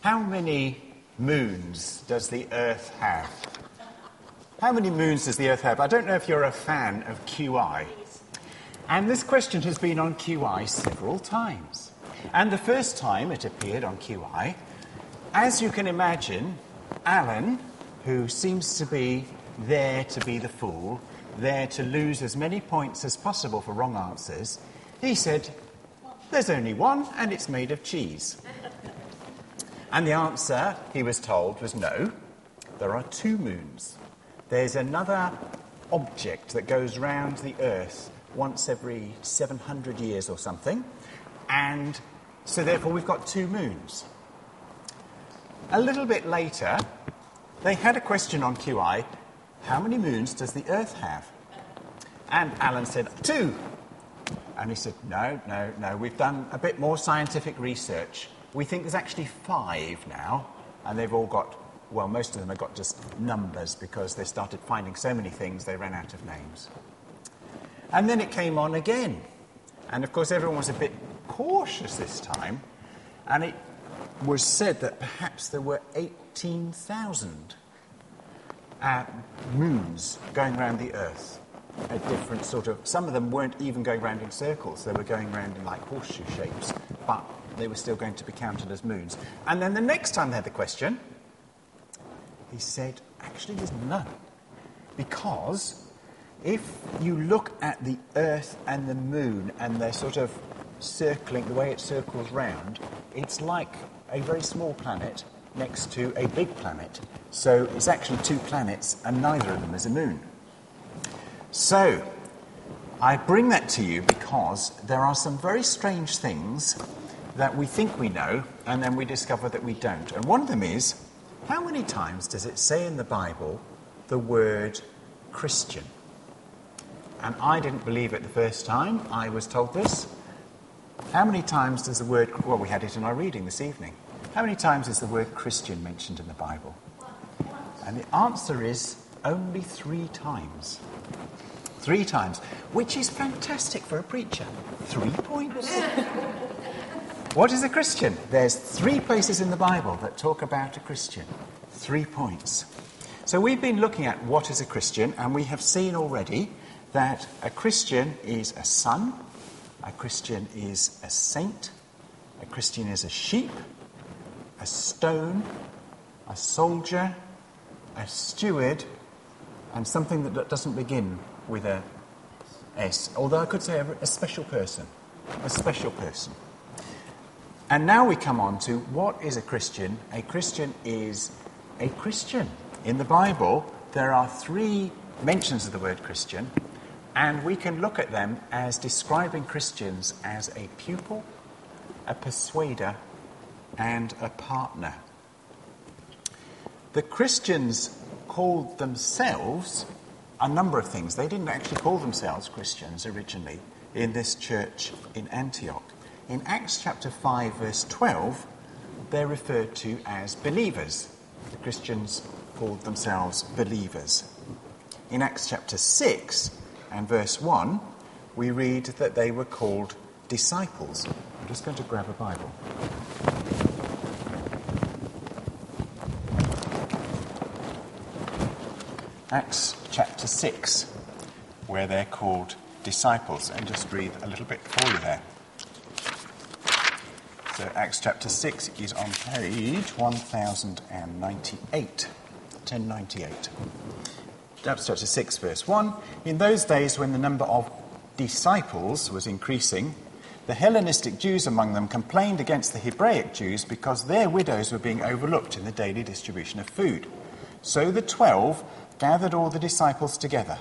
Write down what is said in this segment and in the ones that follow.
How many moons does the Earth have? How many moons does the Earth have? I don't know if you're a fan of QI. And this question has been on QI several times. And the first time it appeared on QI, as you can imagine, Alan, who seems to be there to be the fool, there to lose as many points as possible for wrong answers, he said, there's only one and it's made of cheese. And the answer, he was told, was no, there are two moons. There's another object that goes round the Earth once every 700 years or something, and so therefore we've got two moons. A little bit later, they had a question on QI, how many moons does the Earth have? And Alan said, 2. And he said, no, we've done a bit more scientific research. We think there's actually 5 now, and they've all got, well, most of them have got just numbers because they started finding so many things they ran out of names. And then it came on again. And, of course, everyone was a bit cautious this time, and it was said that perhaps there were 18,000 moons going around the Earth at different sort of... Some of them weren't even going round in circles. They were going round in, like, horseshoe shapes, but they were still going to be counted as moons. And then the next time they had the question, he said, actually, there's none. Because if you look at the Earth and the moon and they're sort of circling, the way it circles round, it's like a very small planet next to a big planet. So it's actually 2 planets and neither of them is a moon. So I bring that to you because there are some very strange things that we think we know and then we discover that we don't. And one of them is, how many times does it say in the Bible the word Christian? And I didn't believe it the first time I was told this. How many times does the word... Well, we had it in our reading this evening. How many times is the word Christian mentioned in the Bible? And the answer is only 3 times. 3 times, which is fantastic for a preacher. 3 points. What is a Christian? There's 3 places in the Bible that talk about a Christian. 3 points. So we've been looking at what is a Christian, and we have seen already that a Christian is a son, a Christian is a saint, a Christian is a sheep, a stone, a soldier, a steward, and something that doesn't begin with a S. Although I could say a special person. A special person. And now we come on to what is a Christian? A Christian is a Christian. In the Bible, there are 3 mentions of the word Christian, and we can look at them as describing Christians as a pupil, a persuader, and a partner. The Christians called themselves a number of things. They didn't actually call themselves Christians originally in this church in Antioch. In Acts chapter 5, verse 12, they're referred to as believers. The Christians called themselves believers. In Acts chapter 6 and verse 1, we read that they were called disciples. I'm just going to grab a Bible. Acts chapter 6, where they're called disciples, and just read a little bit for you there. So Acts chapter 6 is on page 1098. 1098. Acts chapter 6, verse 1. In those days when the number of disciples was increasing, the Hellenistic Jews among them complained against the Hebraic Jews because their widows were being overlooked in the daily distribution of food. So the 12 gathered all the disciples together.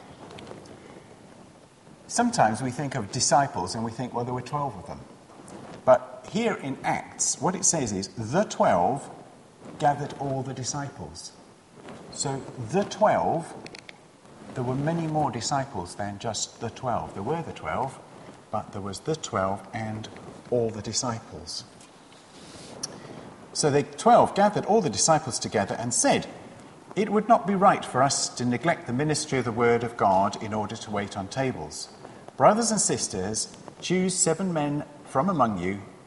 Sometimes we think of disciples and we think, well, there were 12 of them. But here in Acts, what it says is, the 12 gathered all the disciples. So the 12, there were many more disciples than just the 12. There were the 12, but there was the 12 and all the disciples. So the 12 gathered all the disciples together and said, "It would not be right for us to neglect the ministry of the word of God in order to wait on tables. Brothers and sisters, choose 7 men from among you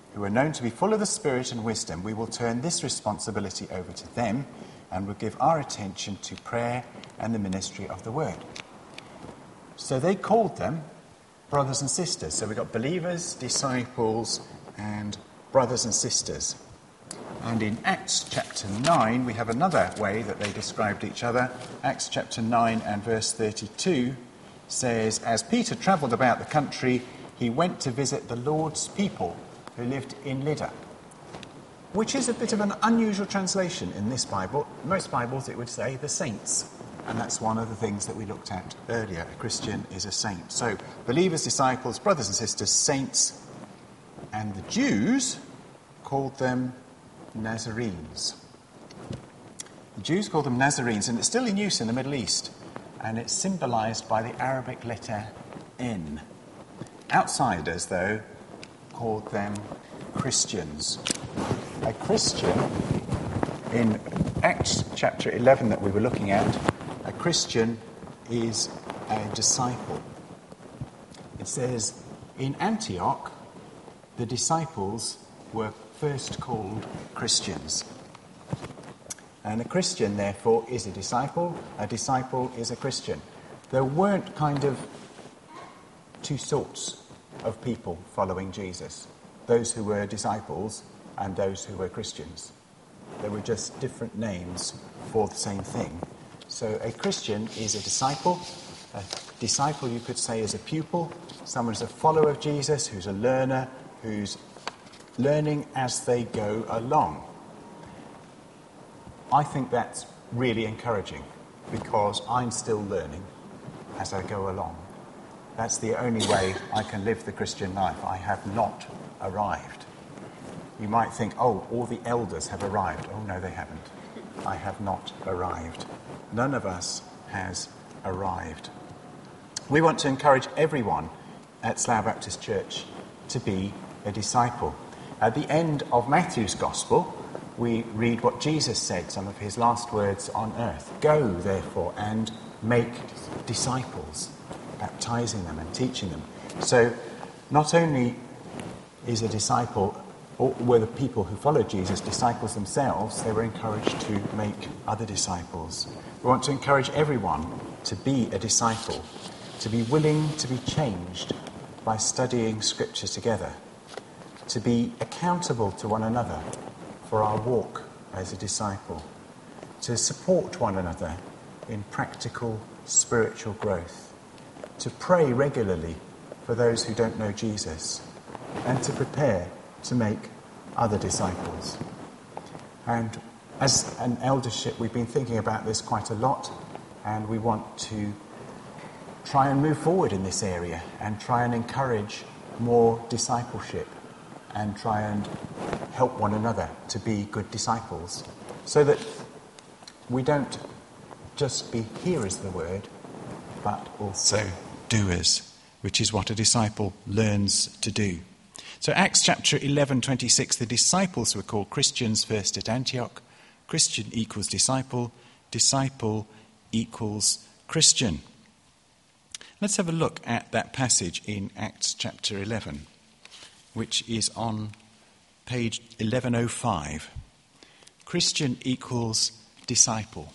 who are known to be full of the Spirit and wisdom, we will turn this responsibility over to them and will give our attention to prayer and the ministry of the word. So they called them brothers and sisters. So we've got believers, disciples, and brothers and sisters. And in Acts chapter 9, we have another way that they described each other. Acts chapter 9 and verse 32 says, as Peter travelled about the country, he went to visit the Lord's people who lived in Lydda, which is a bit of an unusual translation in this Bible. Most Bibles it would say the saints, and that's one of the things that we looked at earlier. A Christian is a saint. So believers, disciples, brothers and sisters, saints, and the Jews called them Nazarenes. The Jews called them Nazarenes, and it's still in use in the Middle East, and it's symbolised by the Arabic letter N. Outsiders, though, called them Christians. A Christian, in Acts chapter 11 that we were looking at, a Christian is a disciple. It says, in Antioch, the disciples were first called Christians. And a Christian, therefore, is a disciple is a Christian. There weren't kind of two sorts of people following Jesus, those who were disciples and those who were Christians. They were just different names for the same thing. So a Christian is a disciple. A disciple, you could say, is a pupil. Someone who's a follower of Jesus, who's a learner, who's learning as they go along. I think that's really encouraging because I'm still learning as I go along. That's the only way I can live the Christian life. I have not arrived. You might think, oh, all the elders have arrived. Oh, no, they haven't. I have not arrived. None of us has arrived. We want to encourage everyone at Slough Baptist Church to be a disciple. At the end of Matthew's Gospel, we read what Jesus said, some of his last words on earth. Go, therefore, and make disciples, baptizing them and teaching them. So not only is a disciple, or were the people who followed Jesus disciples themselves, they were encouraged to make other disciples. We want to encourage everyone to be a disciple, to be willing to be changed by studying Scripture together, to be accountable to one another for our walk as a disciple, to support one another in practical spiritual growth, to pray regularly for those who don't know Jesus, and to prepare to make other disciples. And as an eldership, we've been thinking about this quite a lot, and we want to try and move forward in this area and try and encourage more discipleship and try and help one another to be good disciples so that we don't just be hearers of the word but also doers, which is what a disciple learns to do. So Acts chapter 11:26, the disciples were called Christians first at Antioch. Christian equals disciple, disciple equals Christian. Let's have a look at that passage in Acts chapter 11, which is on page 1105. Christian equals disciple.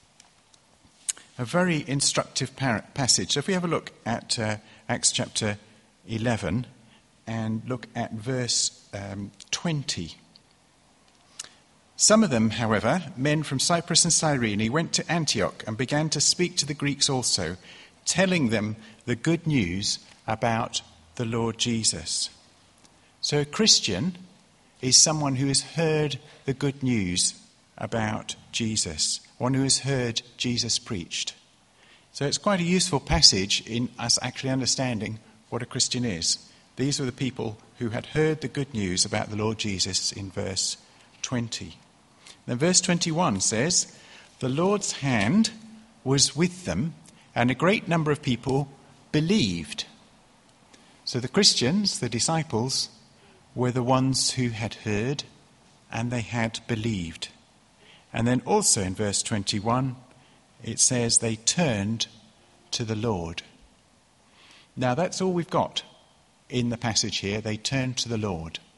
A very instructive passage. So if we have a look at Acts chapter 11 and look at verse 20. Some of them, however, men from Cyprus and Cyrene, went to Antioch and began to speak to the Greeks also, telling them the good news about the Lord Jesus. So a Christian is someone who has heard the good news about Jesus, one who has heard Jesus preached. So it's quite a useful passage in us actually understanding what a Christian is. These were the people who had heard the good news about the Lord Jesus in verse 20. Then verse 21 says, the Lord's hand was with them, and a great number of people believed. So the Christians, the disciples, were the ones who had heard and they had believed. And then also in verse 21, it says they turned to the Lord. Now that's all we've got in the passage here. They turned to the Lord.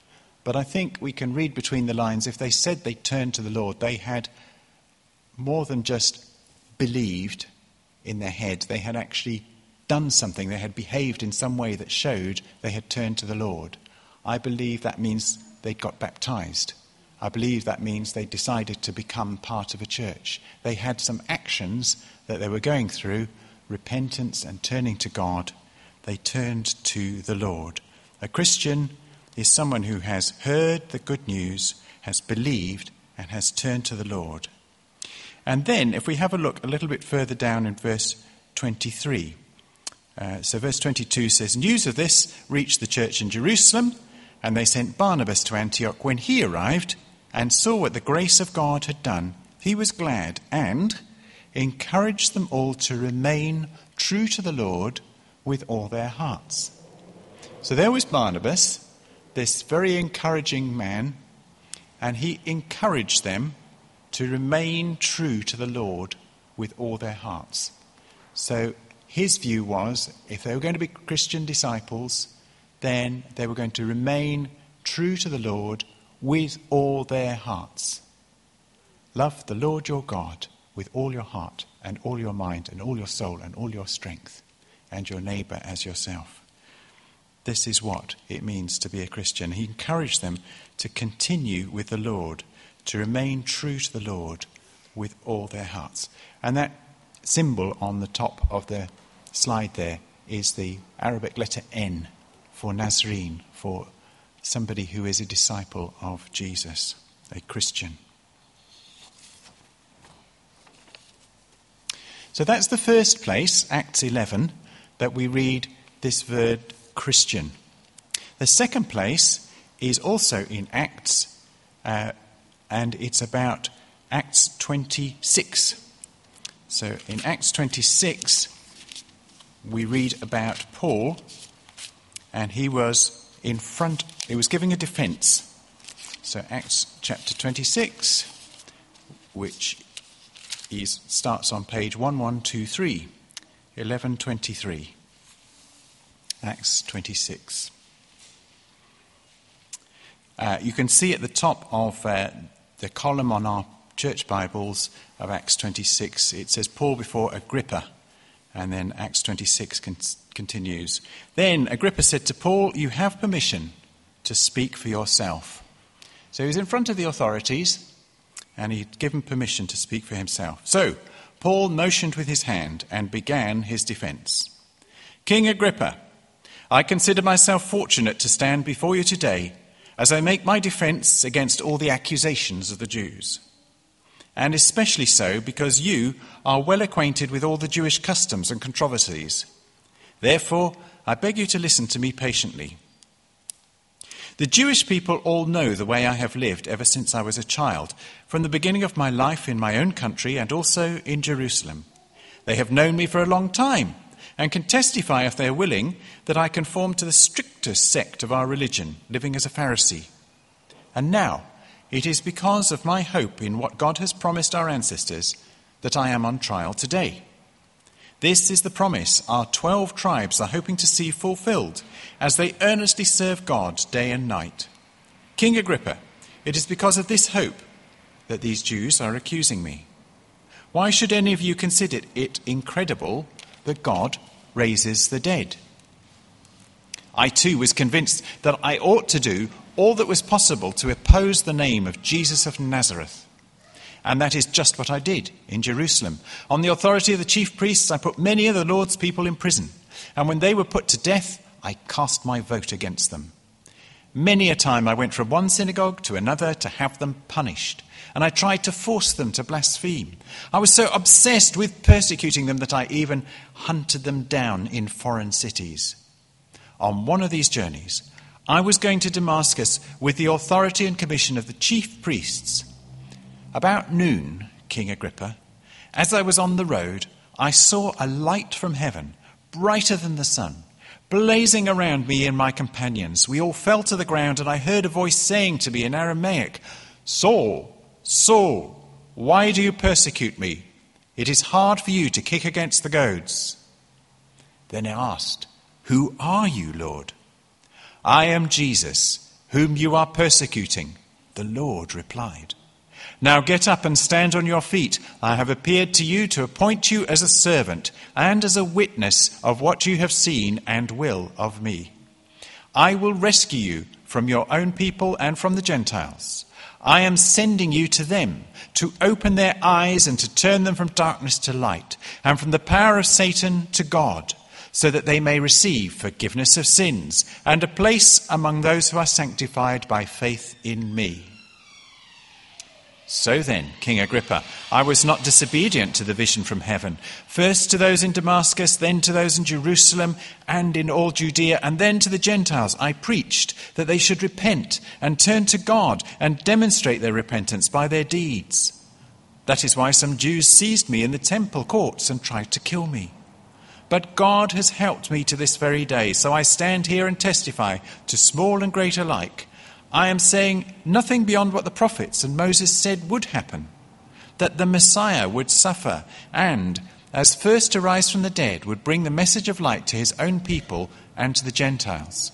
But I think we can read between the lines. If they said they turned to the Lord, they had more than just believed in their head. They had actually done something. They had behaved in some way that showed they had turned to the Lord. I believe that means they got baptized. I believe that means they decided to become part of a church. They had some actions that they were going through, repentance and turning to God. They turned to the Lord. A Christian is someone who has heard the good news, has believed, and has turned to the Lord. And then, if we have a look a little bit further down in verse 23. So verse 22 says, "News of this reached the church in Jerusalem, and they sent Barnabas to Antioch. When he arrived and saw what the grace of God had done, he was glad and encouraged them all to remain true to the Lord with all their hearts." So there was Barnabas, this very encouraging man, and he encouraged them to remain true to the Lord with all their hearts. So his view was, if they were going to be Christian disciples, then they were going to remain true to the Lord with all their hearts. Love the Lord your God with all your heart and all your mind and all your soul and all your strength, and your neighbour as yourself. This is what it means to be a Christian. He encouraged them to continue with the Lord, to remain true to the Lord with all their hearts. And that symbol on the top of the slide there is the Arabic letter N for Nazarene, for somebody who is a disciple of Jesus, a Christian. So that's the first place, Acts 11, that we read this word Christian. The second place is also in Acts, and it's about Acts 26. So in Acts 26, we read about Paul, and he was giving a defense. So Acts chapter 26, which starts on page 1123, 1123. Acts 26. You can see at the top of the column on our church Bibles of Acts 26, it says Paul before Agrippa, and then Acts 26 continues. Then Agrippa said to Paul, "You have permission to speak for yourself." So he was in front of the authorities, and he'd given permission to speak for himself. So Paul motioned with his hand and began his defense. "King Agrippa, I consider myself fortunate to stand before you today as I make my defense against all the accusations of the Jews. And especially so because you are well acquainted with all the Jewish customs and controversies. Therefore, I beg you to listen to me patiently. The Jewish people all know the way I have lived ever since I was a child, from the beginning of my life in my own country and also in Jerusalem. They have known me for a long time, and can testify, if they are willing, that I conform to the strictest sect of our religion, living as a Pharisee. And now, it is because of my hope in what God has promised our ancestors that I am on trial today. This is the promise our 12 tribes are hoping to see fulfilled as they earnestly serve God day and night. King Agrippa, it is because of this hope that these Jews are accusing me. Why should any of you consider it incredible that God raises the dead? I too was convinced that I ought to do all that was possible to oppose the name of Jesus of Nazareth. And that is just what I did in Jerusalem. On the authority of the chief priests, I put many of the Lord's people in prison. And when they were put to death, I cast my vote against them. Many a time I went from one synagogue to another to have them punished. And I tried to force them to blaspheme. I was so obsessed with persecuting them that I even hunted them down in foreign cities. On one of these journeys, I was going to Damascus with the authority and commission of the chief priests. About noon, King Agrippa, as I was on the road, I saw a light from heaven, brighter than the sun, blazing around me and my companions. We all fell to the ground, and I heard a voice saying to me in Aramaic, "Saul, Saul, why do you persecute me? It is hard for you to kick against the goads." Then I asked, "Who are you, Lord?" "I am Jesus, "Whom you are persecuting?" The Lord replied, "Now get up and stand on your feet. I have appeared to you to appoint you as a servant and as a witness of what you have seen and will of me. I will rescue you from your own people and from the Gentiles. I am sending you to them to open their eyes and to turn them from darkness to light and from the power of Satan to God, so that they may receive forgiveness of sins and a place among those who are sanctified by faith in me." So then, King Agrippa, I was not disobedient to the vision from heaven. First to those in Damascus, then to those in Jerusalem and in all Judea, and then to the Gentiles I preached that they should repent and turn to God and demonstrate their repentance by their deeds. That is why some Jews seized me in the temple courts and tried to kill me. But God has helped me to this very day, so I stand here and testify to small and great alike. I am saying nothing beyond what the prophets and Moses said would happen, that the Messiah would suffer and, as first to rise from the dead, would bring the message of light to his own people and to the Gentiles.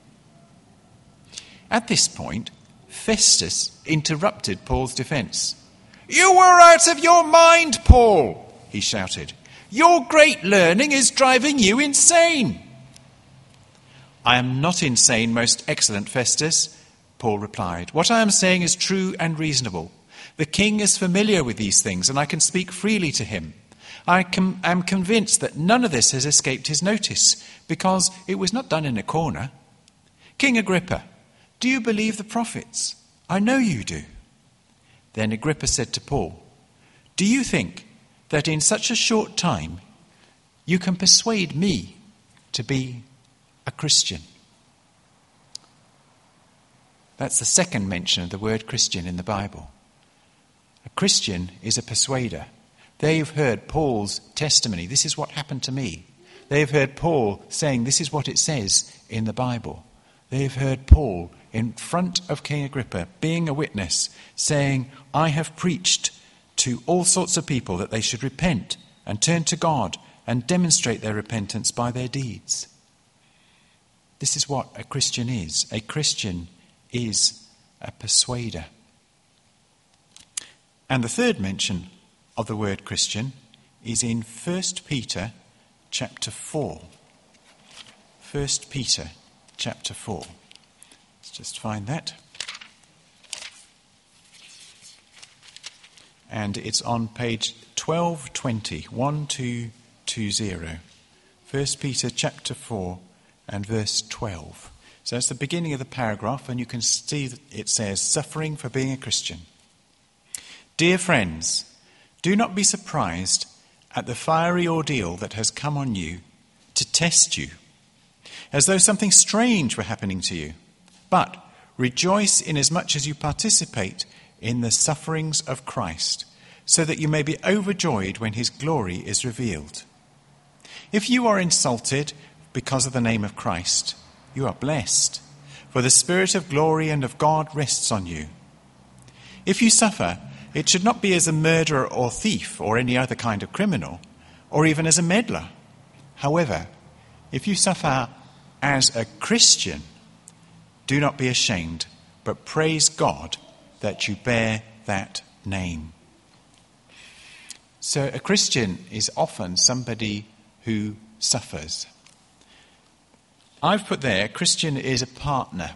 At this point, Festus interrupted Paul's defense. "You are out of your mind, Paul," he shouted. "Your great learning is driving you insane." "I am not insane, most excellent Festus," Paul replied. "What I am saying is true and reasonable. The king is familiar with these things, and I can speak freely to him. I am convinced that none of this has escaped his notice, because it was not done in a corner. King Agrippa, do you believe the prophets? I know you do." Then Agrippa said to Paul, "Do you think that in such a short time you can persuade me to be a Christian?" That's the second mention of the word Christian in the Bible. A Christian is a persuader. They've heard Paul's testimony. This is what happened to me. They've heard Paul saying this is what it says in the Bible. They've heard Paul in front of King Agrippa being a witness, saying, "I have preached to all sorts of people that they should repent and turn to God and demonstrate their repentance by their deeds." This is what a Christian is. A Christian is a persuader. And the third mention of the word Christian is in 1 Peter chapter 4. 1 Peter chapter 4. Let's just find that. And it's on page 1220, 1220. 1 Peter chapter 4 and verse 12. So that's the beginning of the paragraph, and you can see that it says, "Suffering for being a Christian. Dear friends, do not be surprised at the fiery ordeal that has come on you to test you, as though something strange were happening to you. But rejoice inasmuch as you participate in the sufferings of Christ, so that you may be overjoyed when his glory is revealed. If you are insulted because of the name of Christ, you are blessed, for the Spirit of glory and of God rests on you. If you suffer, it should not be as a murderer or thief or any other kind of criminal, or even as a meddler. However, if you suffer as a Christian, do not be ashamed, but praise God that you bear that name." So a Christian is often somebody who suffers. I've put there, Christian is a partner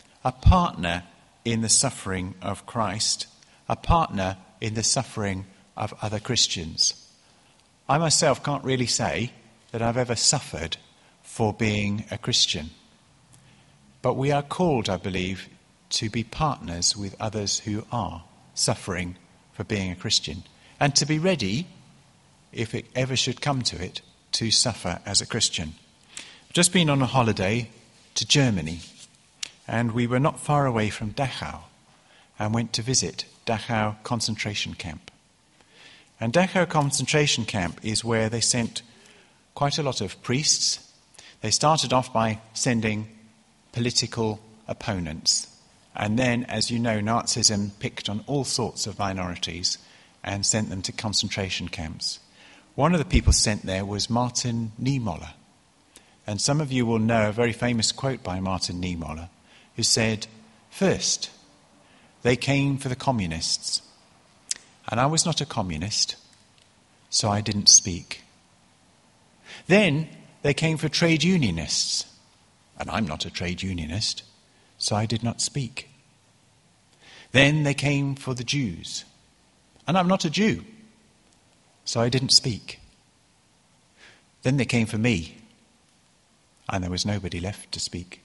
in the suffering of Christ, a partner in the suffering of other Christians. I myself can't really say that I've ever suffered for being a Christian. But we are called, I believe, to be partners with others who are suffering for being a Christian, and to be ready, if it ever should come to it, to suffer as a Christian. I've just been on a holiday to Germany, and we were not far away from Dachau, and went to visit Dachau concentration camp. And Dachau concentration camp is where they sent quite a lot of priests. They started off by sending political opponents. And then, as you know, Nazism picked on all sorts of minorities and sent them to concentration camps. One of the people sent there was Martin Niemöller. And some of you will know a very famous quote by Martin Niemöller, who said, First, they came for the communists. And I was not a communist, so I didn't speak. Then they came for trade unionists. And I'm not a trade unionist, so I did not speak. Then they came for the Jews. And I'm not a Jew, so I didn't speak. Then they came for me, and there was nobody left to speak.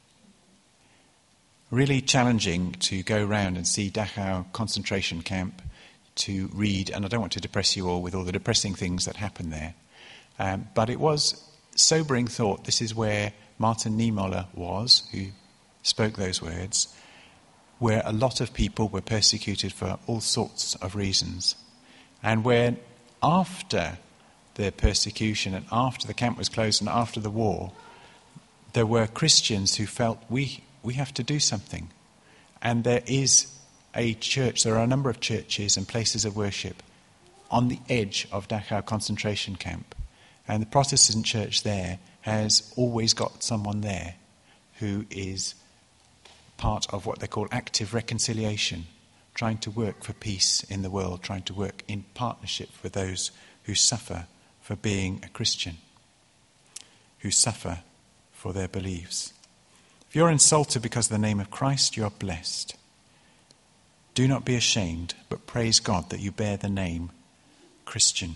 Really challenging to go round and see Dachau concentration camp, to read, and I don't want to depress you all with all the depressing things that happened there, but it was sobering thought. This is where Martin Niemöller was, who spoke those words, where a lot of people were persecuted for all sorts of reasons, and where after the persecution and after the camp was closed and after the war, there were Christians who felt we have to do something. And there is a church, there are a number of churches and places of worship on the edge of Dachau concentration camp. And the Protestant church there has always got someone there who is part of what they call active reconciliation, trying to work for peace in the world, trying to work in partnership with those who suffer for being a Christian, who suffer for their beliefs. If you're insulted because of the name of Christ, you are blessed. Do not be ashamed, but praise God that you bear the name Christian.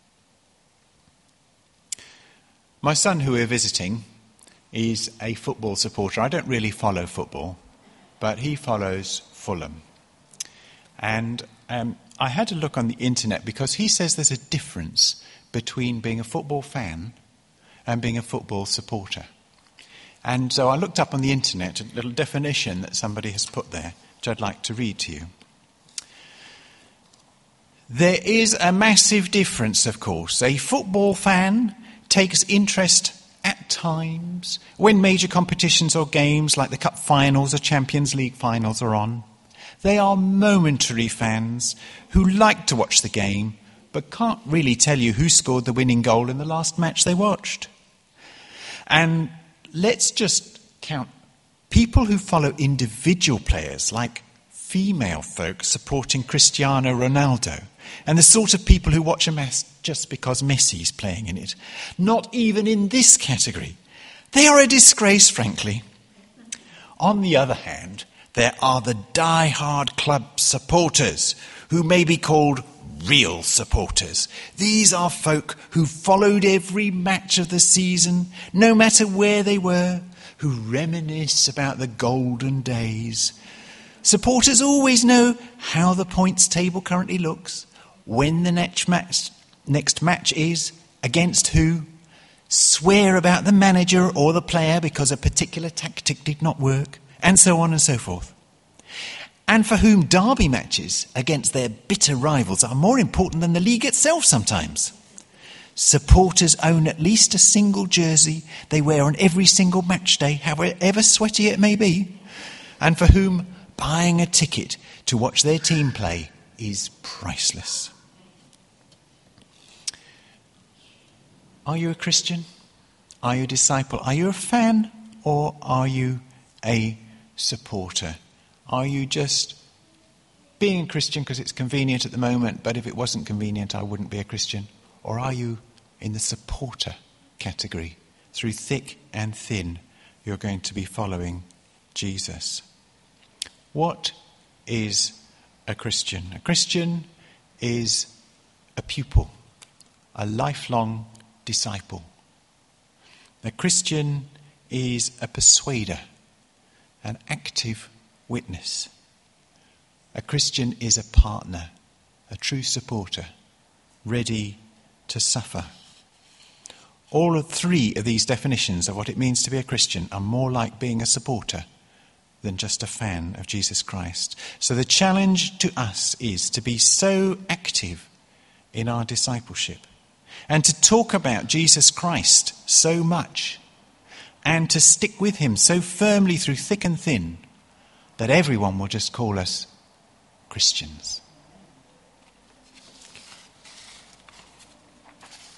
My son, who we're visiting, is a football supporter. I don't really follow football, but he follows Fulham. And I had to look on the internet because he says there's a difference between being a football fan and being a football supporter. And so I looked up on the internet a little definition that somebody has put there, which I'd like to read to you. There is a massive difference, of course. A football fan takes interest at times when major competitions or games like the Cup finals or Champions League finals are on. They are momentary fans who like to watch the game but can't really tell you who scored the winning goal in the last match they watched. And let's just count people who follow individual players like female folk supporting Cristiano Ronaldo and the sort of people who watch a match just because Messi's playing in it. Not even in this category. They are a disgrace, frankly. On the other hand, there are the die-hard club supporters who may be called real supporters. These are folk who followed every match of the season, no matter where they were, who reminisce about the golden days. Supporters always know how the points table currently looks, when the next match is, against who, swear about the manager or the player because a particular tactic did not work, and so on and so forth. And for whom derby matches against their bitter rivals are more important than the league itself sometimes. Supporters own at least a single jersey they wear on every single match day, however sweaty it may be, and for whom buying a ticket to watch their team play is priceless. Are you a Christian? Are you a disciple? Are you a fan or are you a supporter? Are you just being a Christian because it's convenient at the moment, but if it wasn't convenient I wouldn't be a Christian? Or are you in the supporter category? Through thick and thin you're going to be following Jesus. What is a Christian? A Christian is a pupil, a lifelong disciple. A Christian is a persuader, an active witness. A Christian is a partner, a true supporter, ready to suffer. All three of these definitions of what it means to be a Christian are more like being a supporter than just a fan of Jesus Christ. So the challenge to us is to be so active in our discipleship and to talk about Jesus Christ so much and to stick with him so firmly through thick and thin that everyone will just call us Christians.